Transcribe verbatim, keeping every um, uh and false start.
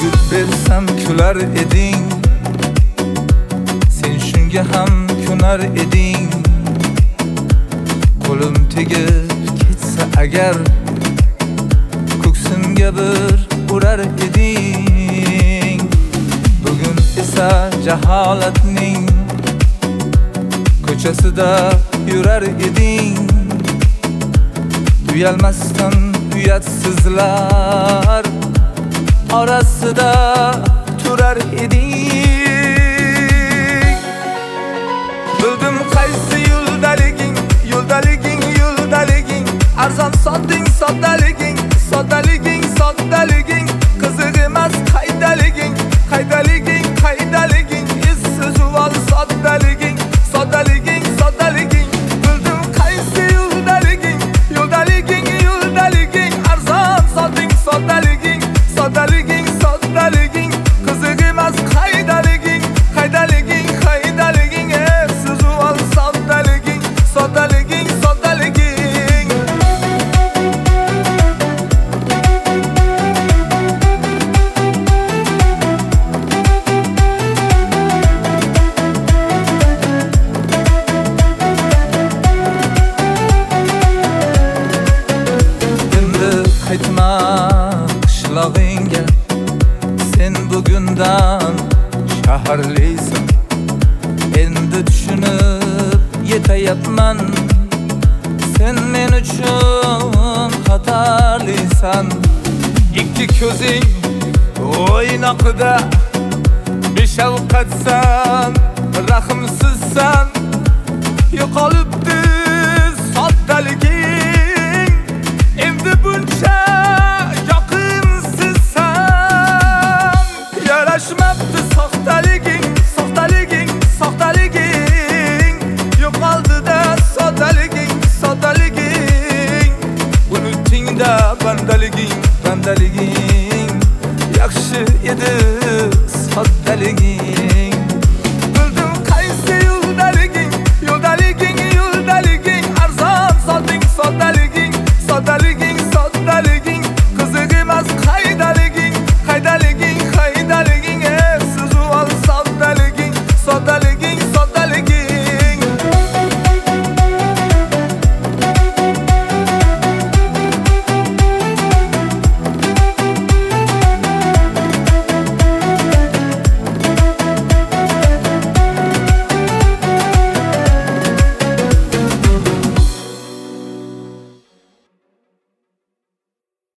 gul bersam kular eding, sen shunga ham ko'nar eding. Qo'lim tegib ketsa agar, ko'ksimga bir urar eding. Bugun esa jaholatning ko'chasida yurar eding. Uyalmasdan uyatsizlar orasida turar eding. Bildim qaysi yo'ldaliging, yo'ldaliging, yo'ldaliging. Arzon sotding soddaliging, soddaliging, soddaliging. Qiziq emas qaydaliging, qaydaliging, qaydaliging. Essiz uvol soddaliging, soddaliging, soddaliging. Bildim qaysi yo'ldaliging, yo'ldaliging, yo'ldaliging. Arzon sotding soddaliging, soddaliging, soddaliging. Qiziq emas qaydaliging, qaydaliging, qaydaliging. Essiz uvol soddaliging, soddaliging, soddaliging. Qaytma qishlog'ingga, sen bugundan shaharlisan. Endi tushunib yetayapman, sen men uchun xatarlisan. Ikki ko'zing o'ynoqida beshafqatsan, rahmsiz